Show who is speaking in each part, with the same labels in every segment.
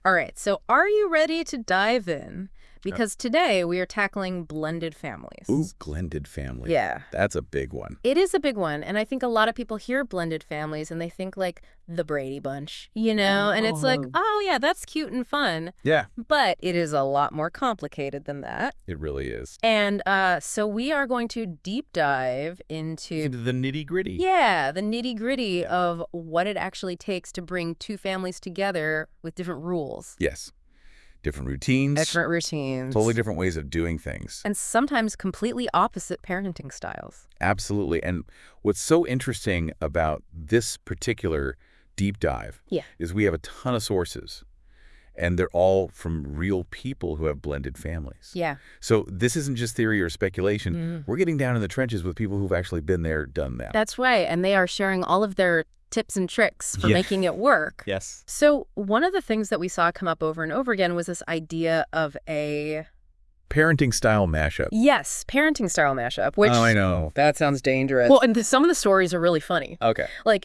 Speaker 1: All right, so are you ready to dive in? Because today we are tackling blended families.
Speaker 2: Ooh, blended family.
Speaker 1: Yeah.
Speaker 2: That's a big one.
Speaker 1: It is a big one, and I think a lot of people hear blended families and they think like the Brady Bunch, and it's like, oh yeah, that's cute and fun.
Speaker 2: Yeah.
Speaker 1: But it is a lot more complicated than that.
Speaker 2: It really is.
Speaker 1: And so we are going to deep dive into
Speaker 2: The nitty-gritty.
Speaker 1: yeah, the nitty-gritty of what it actually takes to bring two families together with different rules.
Speaker 2: Yes. Different routines.
Speaker 1: Different routines.
Speaker 2: Totally different ways of doing things.
Speaker 1: And sometimes completely opposite parenting styles.
Speaker 2: Absolutely. And what's so interesting about this particular deep dive is we have a ton of sources, and they're all from real people who have blended families.
Speaker 1: Yeah.
Speaker 2: So this isn't just theory or speculation. We're getting down in the trenches with people who've actually been there, done that.
Speaker 1: That's right. And they are sharing all of their tips and tricks for making it work.
Speaker 2: Yes.
Speaker 1: So one of the things that we saw come up over and over again was this idea of a
Speaker 2: Parenting style mashup.
Speaker 1: yes, parenting style mashup, which
Speaker 2: Oh, I know. That sounds dangerous.
Speaker 1: well, and some of the stories are really funny.
Speaker 2: Okay.
Speaker 1: Like,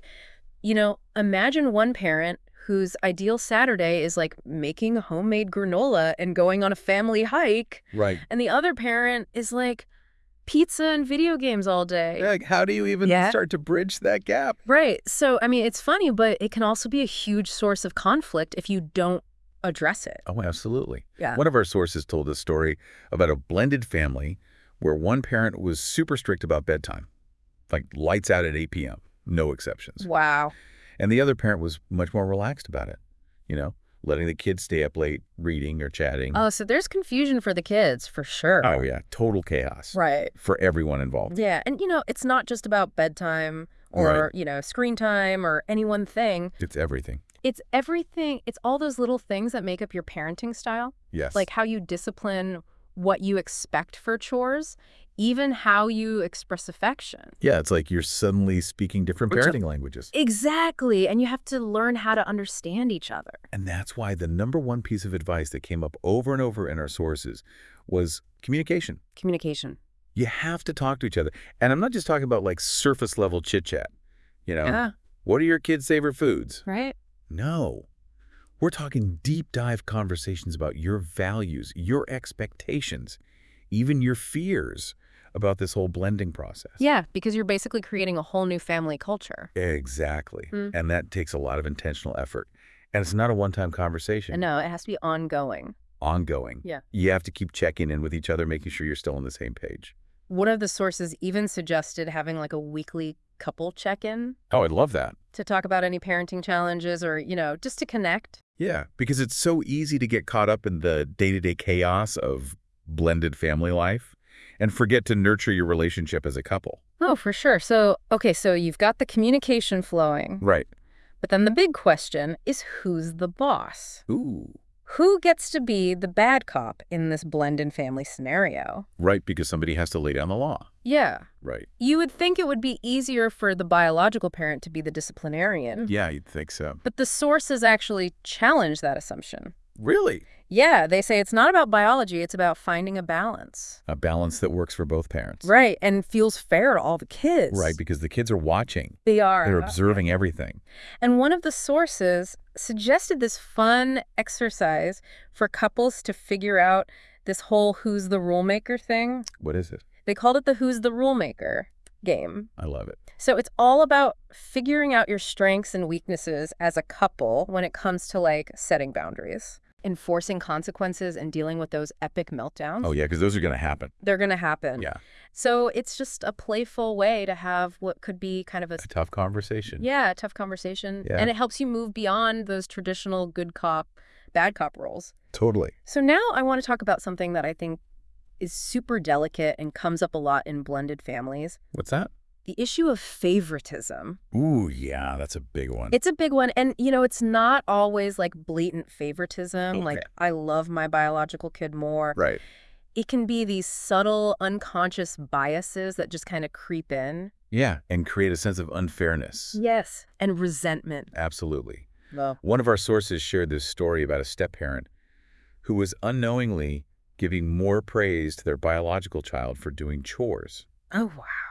Speaker 1: imagine one parent whose ideal Saturday is like making homemade granola and going on a family hike,
Speaker 2: Right.
Speaker 1: and the other parent is like pizza and video games all day.
Speaker 2: Like, how do you even start to bridge that gap?
Speaker 1: Right. So, I mean, it's funny, but it can also be a huge source of conflict if you don't address it.
Speaker 2: Oh, absolutely.
Speaker 1: Yeah.
Speaker 2: One of our sources told a story about a blended family where one parent was super strict about bedtime, like lights out at 8 p.m., no exceptions.
Speaker 1: Wow.
Speaker 2: And the other parent was much more relaxed about it, letting the kids stay up late reading or chatting.
Speaker 1: Oh, so there's confusion for the kids, for sure.
Speaker 2: Oh, yeah. Total chaos.
Speaker 1: Right.
Speaker 2: For everyone involved.
Speaker 1: Yeah. And, it's not just about bedtime or, screen time or any one thing.
Speaker 2: It's everything.
Speaker 1: It's everything. It's all those little things that make up your parenting style.
Speaker 2: Yes.
Speaker 1: Like how you discipline what you expect for chores, even how you express affection.
Speaker 2: Yeah, it's like you're suddenly speaking different parenting languages.
Speaker 1: Exactly. And you have to learn how to understand each other.
Speaker 2: And that's why the number one piece of advice that came up over and over in our sources was communication.
Speaker 1: Communication.
Speaker 2: You have to talk to each other. And I'm not just talking about like surface level chit chat.
Speaker 1: Yeah.
Speaker 2: What are your kids' favorite foods?
Speaker 1: Right.
Speaker 2: No. We're talking deep dive conversations about your values, your expectations, even your fears about this whole blending process.
Speaker 1: Yeah, because you're basically creating a whole new family culture.
Speaker 2: Exactly. And that takes a lot of intentional effort. And it's not a one-time conversation.
Speaker 1: And no, it has to be ongoing.
Speaker 2: Ongoing.
Speaker 1: Yeah.
Speaker 2: You have to keep checking in with each other, making sure you're still on the same page.
Speaker 1: One of the sources even suggested having like a weekly couple check-in
Speaker 2: Oh, I'd love that.
Speaker 1: to talk about any parenting challenges or, just to connect.
Speaker 2: Yeah, because it's so easy to get caught up in the day-to-day chaos of blended family life and forget to nurture your relationship as a couple.
Speaker 1: Oh, for sure. So, okay, so you've got the communication flowing.
Speaker 2: Right.
Speaker 1: But then the big question is who's the boss?
Speaker 2: Ooh.
Speaker 1: Who gets to be the bad cop in this blended family scenario?
Speaker 2: Right, because somebody has to lay down the law.
Speaker 1: Yeah.
Speaker 2: Right.
Speaker 1: You would think it would be easier for the biological parent to be the disciplinarian.
Speaker 2: Yeah, you'd think so.
Speaker 1: But the sources actually challenge that assumption.
Speaker 2: Really?
Speaker 1: Yeah, they say it's not about biology, it's about finding a balance.
Speaker 2: A balance that works for both parents.
Speaker 1: Right, and feels fair to all the kids.
Speaker 2: Right, because the kids are watching.
Speaker 1: They are.
Speaker 2: They're observing everything.
Speaker 1: And one of the sources suggested this fun exercise for couples to figure out this whole who's the rule maker thing.
Speaker 2: What is it?
Speaker 1: They called it the who's the rule maker game.
Speaker 2: I love it.
Speaker 1: So it's all about figuring out your strengths and weaknesses as a couple when it comes to like setting boundaries, enforcing consequences, and dealing with those epic meltdowns.
Speaker 2: Oh, yeah, because those are going to happen.
Speaker 1: They're going to happen.
Speaker 2: Yeah.
Speaker 1: So it's just a playful way to have what could be kind of a
Speaker 2: tough conversation.
Speaker 1: Yeah, a tough conversation.
Speaker 2: Yeah.
Speaker 1: And it helps you move beyond those traditional good cop, bad cop roles.
Speaker 2: Totally.
Speaker 1: So now I want to talk about something that I think is super delicate and comes up a lot in blended families.
Speaker 2: What's that?
Speaker 1: The issue of favoritism.
Speaker 2: Ooh, yeah, that's a big one.
Speaker 1: It's a big one. And, it's not always like blatant favoritism.
Speaker 2: Okay.
Speaker 1: Like, I love my biological kid more.
Speaker 2: Right.
Speaker 1: It can be these subtle, unconscious biases that just kind of creep in.
Speaker 2: Yeah, and create a sense of unfairness.
Speaker 1: Yes. And resentment.
Speaker 2: Absolutely.
Speaker 1: Well,
Speaker 2: One of our sources shared this story about a step-parent who was unknowingly giving more praise to their biological child for doing chores.
Speaker 1: oh, wow.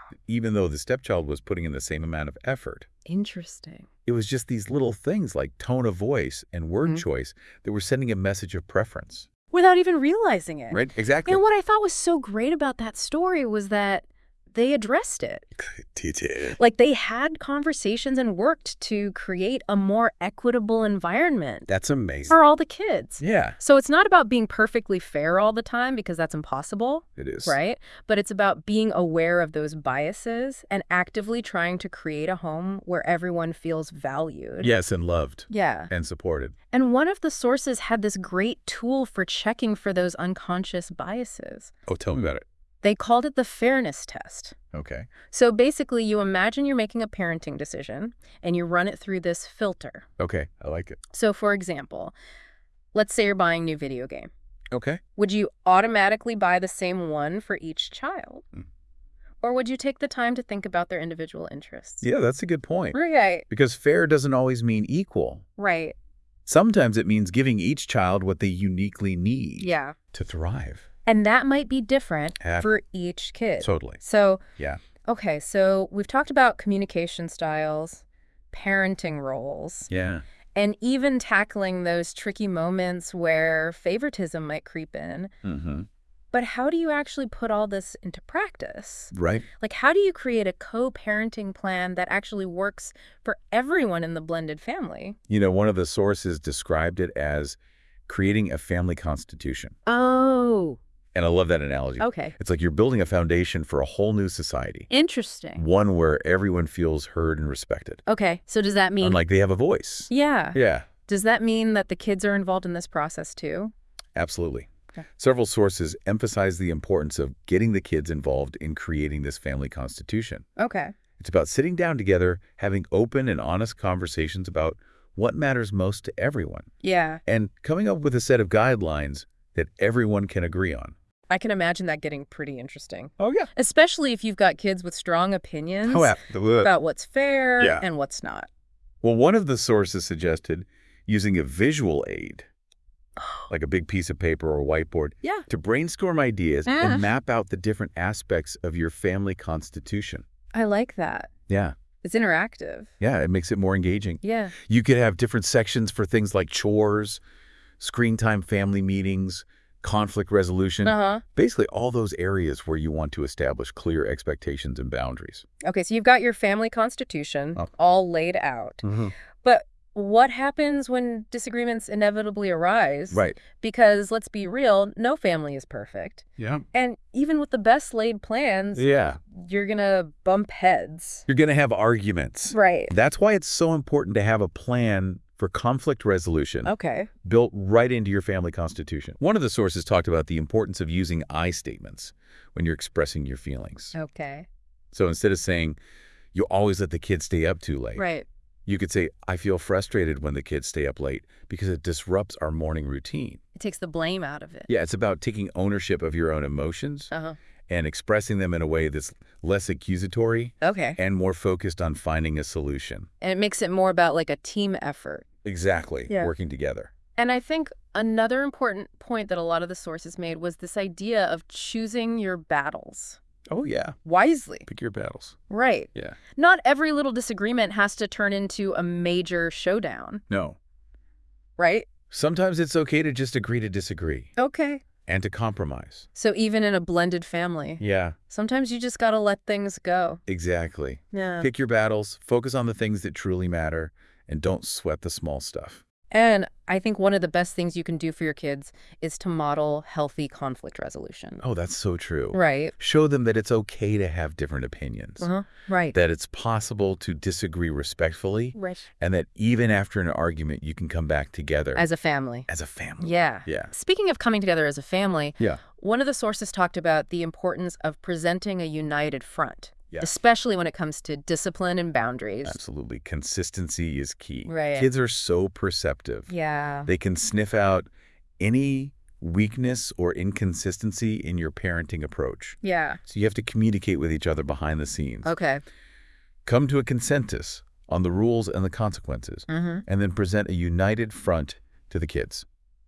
Speaker 2: even though the stepchild was putting in the same amount of effort.
Speaker 1: Interesting.
Speaker 2: It was just these little things like tone of voice and word choice that were sending a message of preference.
Speaker 1: Without even realizing it.
Speaker 2: Right? Exactly.
Speaker 1: And what I thought was so great about that story was that they addressed it. Like, they had conversations and worked to create a more equitable environment.
Speaker 2: That's amazing.
Speaker 1: For all the kids.
Speaker 2: Yeah.
Speaker 1: So it's not about being perfectly fair all the time, because that's impossible.
Speaker 2: It is.
Speaker 1: Right? But it's about being aware of those biases and actively trying to create a home where everyone feels valued.
Speaker 2: Yes, and loved.
Speaker 1: Yeah.
Speaker 2: And supported.
Speaker 1: And one of the sources had this great tool for checking for those unconscious biases.
Speaker 2: Oh, tell me about it.
Speaker 1: They called it the fairness test.
Speaker 2: Okay.
Speaker 1: So basically, you imagine you're making a parenting decision, and you run it through this filter.
Speaker 2: Okay, I like it.
Speaker 1: So for example, let's say you're buying a new video game.
Speaker 2: Okay.
Speaker 1: Would you automatically buy the same one for each child? Or would you take the time to think about their individual interests?
Speaker 2: Yeah, that's a good point.
Speaker 1: Right.
Speaker 2: Because fair doesn't always mean equal.
Speaker 1: Right.
Speaker 2: Sometimes it means giving each child what they uniquely need to thrive.
Speaker 1: And that might be different for each kid.
Speaker 2: Totally.
Speaker 1: So,
Speaker 2: yeah.
Speaker 1: Okay, so we've talked about communication styles, parenting roles.
Speaker 2: Yeah.
Speaker 1: And even tackling those tricky moments where favoritism might creep in. But how do you actually put all this into practice?
Speaker 2: Right.
Speaker 1: Like, how do you create a co-parenting plan that actually works for everyone in the blended family?
Speaker 2: You know, one of the sources described it as creating a family constitution.
Speaker 1: Oh.
Speaker 2: And I love that analogy.
Speaker 1: Okay.
Speaker 2: It's like you're building a foundation for a whole new society.
Speaker 1: Interesting.
Speaker 2: One where everyone feels heard and respected.
Speaker 1: Okay. So does that mean...
Speaker 2: Like they have a voice.
Speaker 1: Yeah.
Speaker 2: Yeah.
Speaker 1: Does that mean that the kids are involved in this process too?
Speaker 2: Absolutely.
Speaker 1: Okay.
Speaker 2: Several sources emphasize the importance of getting the kids involved in creating this family constitution.
Speaker 1: Okay.
Speaker 2: It's about sitting down together, having open and honest conversations about what matters most to everyone.
Speaker 1: Yeah.
Speaker 2: And coming up with a set of guidelines that everyone can agree on.
Speaker 1: I can imagine that getting pretty interesting.
Speaker 2: Oh, yeah.
Speaker 1: Especially if you've got kids with strong opinions about what's fair and what's not.
Speaker 2: Well, one of the sources suggested using a visual aid, like a big piece of paper or whiteboard, to brainstorm ideas and map out the different aspects of your family constitution.
Speaker 1: I like that.
Speaker 2: Yeah.
Speaker 1: It's interactive.
Speaker 2: Yeah, it makes it more engaging.
Speaker 1: Yeah.
Speaker 2: You could have different sections for things like chores, screen time family meetings, conflict resolution, basically all those areas where you want to establish clear expectations and boundaries.
Speaker 1: Okay, so you've got your family constitution all laid out. But what happens when disagreements inevitably arise?
Speaker 2: Right.
Speaker 1: Because let's be real, no family is perfect.
Speaker 2: Yeah.
Speaker 1: And even with the best laid plans, you're going to bump heads.
Speaker 2: You're going to have arguments.
Speaker 1: Right.
Speaker 2: That's why it's so important to have a plan for conflict resolution built right into your family constitution. One of the sources talked about the importance of using I statements when you're expressing your feelings.
Speaker 1: Okay.
Speaker 2: So instead of saying, you always let the kids stay up too late.
Speaker 1: Right.
Speaker 2: You could say, I feel frustrated when the kids stay up late because it disrupts our morning routine.
Speaker 1: It takes the blame out of it.
Speaker 2: Yeah, it's about taking ownership of your own emotions and expressing them in a way that's less accusatory and more focused on finding a solution.
Speaker 1: And it makes it more about like a team effort.
Speaker 2: Exactly, working together.
Speaker 1: And I think another important point that a lot of the sources made was this idea of choosing your battles.
Speaker 2: Oh, yeah.
Speaker 1: Wisely.
Speaker 2: Pick your battles.
Speaker 1: Right.
Speaker 2: Yeah.
Speaker 1: Not every little disagreement has to turn into a major showdown.
Speaker 2: No.
Speaker 1: Right?
Speaker 2: Sometimes it's okay to just agree to disagree.
Speaker 1: Okay.
Speaker 2: And to compromise.
Speaker 1: So even in a blended family.
Speaker 2: Yeah.
Speaker 1: Sometimes you just got to let things go.
Speaker 2: Exactly.
Speaker 1: Yeah.
Speaker 2: Pick your battles, focus on the things that truly matter, and don't sweat the small stuff.
Speaker 1: And I think one of the best things you can do for your kids is to model healthy conflict resolution.
Speaker 2: Oh, that's so true.
Speaker 1: Right.
Speaker 2: Show them that it's okay to have different opinions.
Speaker 1: Right.
Speaker 2: That it's possible to disagree respectfully.
Speaker 1: Right.
Speaker 2: And that even after an argument, you can come back together.
Speaker 1: As a family.
Speaker 2: As a family.
Speaker 1: Yeah.
Speaker 2: Yeah.
Speaker 1: Speaking of coming together as a family,
Speaker 2: yeah.
Speaker 1: One of the sources talked about the importance of presenting a united front.
Speaker 2: Yeah.
Speaker 1: Especially when it comes to discipline and boundaries.
Speaker 2: Absolutely. Consistency is key.
Speaker 1: Right.
Speaker 2: Kids are so perceptive.
Speaker 1: Yeah.
Speaker 2: They can sniff out any weakness or inconsistency in your parenting approach.
Speaker 1: Yeah.
Speaker 2: So you have to communicate with each other behind the scenes.
Speaker 1: Okay.
Speaker 2: Come to a consensus on the rules and the consequences, and then present a united front to the kids.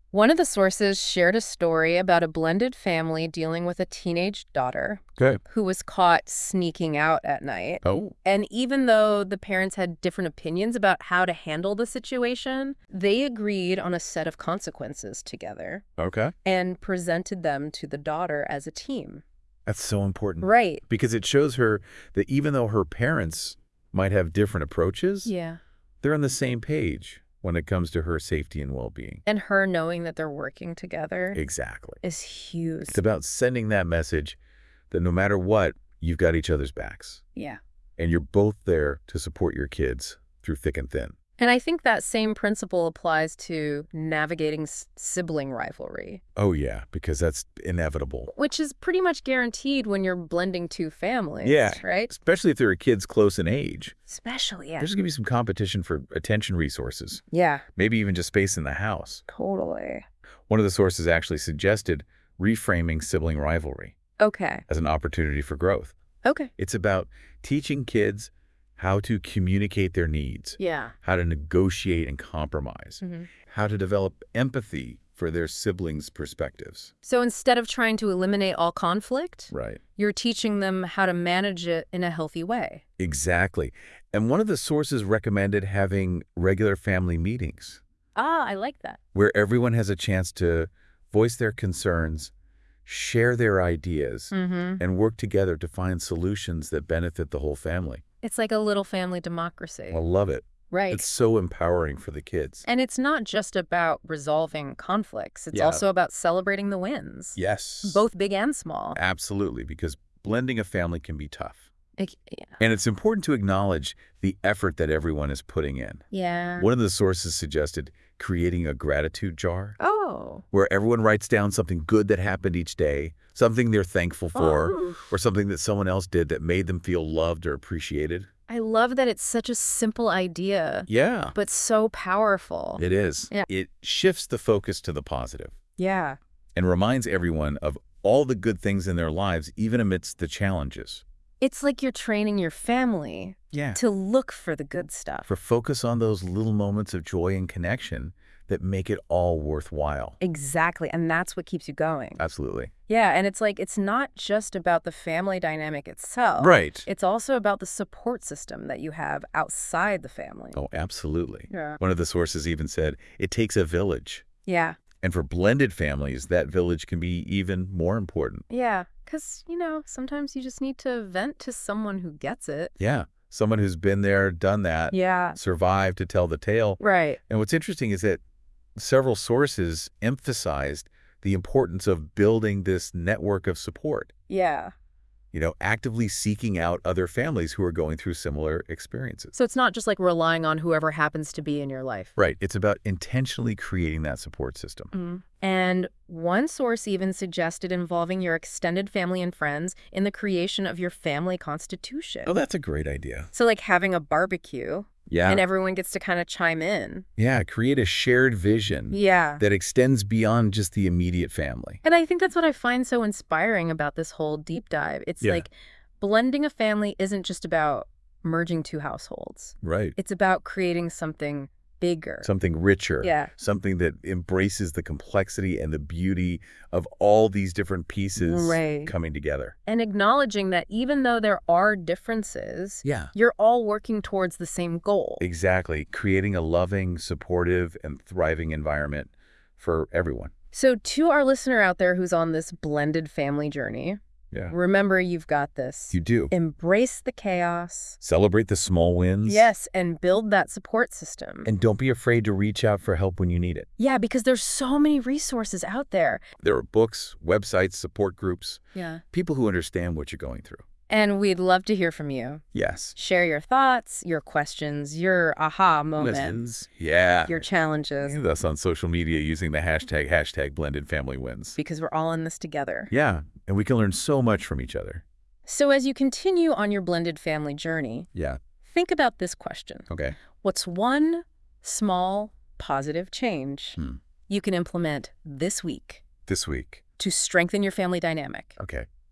Speaker 1: One of the sources shared a story about a blended family dealing with a teenage daughter who was caught sneaking out at night.
Speaker 2: Oh.
Speaker 1: And even though the parents had different opinions about how to handle the situation, they agreed on a set of consequences together.
Speaker 2: Okay.
Speaker 1: And presented them to the daughter as a team.
Speaker 2: That's so important.
Speaker 1: Right.
Speaker 2: Because it shows her that even though her parents might have different approaches, they're on the same page when it comes to her safety and well-being.
Speaker 1: And her knowing that they're working together.
Speaker 2: Exactly.
Speaker 1: Is huge.
Speaker 2: It's about sending that message that no matter what, you've got each other's backs.
Speaker 1: Yeah.
Speaker 2: And you're both there to support your kids through thick and thin.
Speaker 1: And I think that same principle applies to navigating sibling rivalry.
Speaker 2: Oh, yeah, because that's inevitable.
Speaker 1: Which is pretty much guaranteed when you're blending two families, right?
Speaker 2: Especially if there are kids close in age.
Speaker 1: Especially, yeah.
Speaker 2: There's going to be some competition for attention resources.
Speaker 1: Yeah.
Speaker 2: Maybe even just space in the house.
Speaker 1: Totally.
Speaker 2: One of the sources actually suggested reframing sibling rivalry.
Speaker 1: Okay.
Speaker 2: As an opportunity for growth.
Speaker 1: Okay.
Speaker 2: It's about teaching kids how to communicate their needs, how to negotiate and compromise, how to develop empathy for their siblings' perspectives.
Speaker 1: So instead of trying to eliminate all conflict,
Speaker 2: right,
Speaker 1: you're teaching them how to manage it in a healthy way.
Speaker 2: Exactly. And one of the sources recommended having regular family meetings.
Speaker 1: Ah, I like that.
Speaker 2: Where everyone has a chance to voice their concerns, share their ideas, and work together to find solutions that benefit the whole family.
Speaker 1: It's like a little family democracy.
Speaker 2: I love it.
Speaker 1: Right.
Speaker 2: It's so empowering for the kids.
Speaker 1: And it's not just about resolving conflicts. It's also about celebrating the wins.
Speaker 2: Yes.
Speaker 1: Both big and small.
Speaker 2: Absolutely, because blending a family can be tough. And it's important to acknowledge the effort that everyone is putting in.
Speaker 1: Yeah.
Speaker 2: One of the sources suggested creating a gratitude jar.
Speaker 1: Oh.
Speaker 2: Where everyone writes down something good that happened each day, something they're thankful for, or something that someone else did that made them feel loved or appreciated.
Speaker 1: I love that it's such a simple idea.
Speaker 2: Yeah.
Speaker 1: But so powerful.
Speaker 2: It is.
Speaker 1: Yeah.
Speaker 2: It shifts the focus to the positive.
Speaker 1: Yeah.
Speaker 2: And reminds everyone of all the good things in their lives, even amidst the challenges.
Speaker 1: It's like you're training your family to look for the good stuff.
Speaker 2: For focus on those little moments of joy and connection that make it all worthwhile.
Speaker 1: Exactly. And that's what keeps you going.
Speaker 2: Absolutely.
Speaker 1: Yeah. And it's like, it's not just about the family dynamic itself.
Speaker 2: Right.
Speaker 1: It's also about the support system that you have outside the family.
Speaker 2: Oh, absolutely.
Speaker 1: Yeah.
Speaker 2: One of the sources even said, it takes a village.
Speaker 1: Yeah.
Speaker 2: And for blended families, that village can be even more important.
Speaker 1: Yeah. Because, sometimes you just need to vent to someone who gets it.
Speaker 2: Yeah. Someone who's been there, done that.
Speaker 1: Yeah.
Speaker 2: Survived to tell the tale.
Speaker 1: Right.
Speaker 2: And what's interesting is that several sources emphasized the importance of building this network of support.
Speaker 1: Yeah.
Speaker 2: Actively seeking out other families who are going through similar experiences.
Speaker 1: So it's not just like relying on whoever happens to be in your life.
Speaker 2: Right. It's about intentionally creating that support system.
Speaker 1: And one source even suggested involving your extended family and friends in the creation of your family constitution.
Speaker 2: Oh, that's a great idea.
Speaker 1: So like having a barbecue.
Speaker 2: Yeah.
Speaker 1: And everyone gets to kind of chime in.
Speaker 2: Yeah, create a shared vision that extends beyond just the immediate family.
Speaker 1: And I think that's what I find so inspiring about this whole deep dive. It's like blending a family isn't just about merging two households.
Speaker 2: Right.
Speaker 1: It's about creating something bigger.
Speaker 2: Something richer.
Speaker 1: Yeah.
Speaker 2: Something that embraces the complexity and the beauty of all these different pieces coming together.
Speaker 1: And acknowledging that even though there are differences, you're all working towards the same goal.
Speaker 2: Exactly. Creating a loving, supportive, and thriving environment for everyone.
Speaker 1: So to our listener out there who's on this blended family journey, remember you've got this.
Speaker 2: You do.
Speaker 1: Embrace the chaos.
Speaker 2: Celebrate the small wins.
Speaker 1: Yes, and build that support system.
Speaker 2: And don't be afraid to reach out for help when you need it.
Speaker 1: Yeah, because there's so many resources out there.
Speaker 2: There are books, websites, support groups.
Speaker 1: Yeah.
Speaker 2: People who understand what you're going through.
Speaker 1: And we'd love to hear from you.
Speaker 2: Yes.
Speaker 1: Share your thoughts, your questions, your aha moments. Your challenges.
Speaker 2: Hit us on social media using the hashtag #BlendedFamilyWins.
Speaker 1: Because we're all in this together.
Speaker 2: Yeah, and we can learn so much from each other.
Speaker 1: So as you continue on your blended family journey, think about this question.
Speaker 2: Okay.
Speaker 1: What's one small positive change you can implement this week?
Speaker 2: This week.
Speaker 1: To strengthen your family dynamic?
Speaker 2: Okay.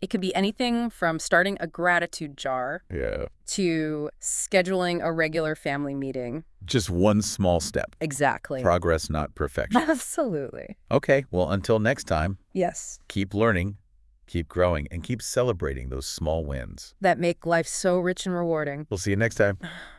Speaker 1: It could be anything from starting a gratitude jar to scheduling a regular family meeting.
Speaker 2: Just one small step.
Speaker 1: Exactly.
Speaker 2: Progress, not perfection.
Speaker 1: Absolutely.
Speaker 2: Okay, well, until next time.
Speaker 1: Yes.
Speaker 2: Keep learning, keep growing, and keep celebrating those small wins.
Speaker 1: That make life so rich and rewarding.
Speaker 2: We'll see you next time.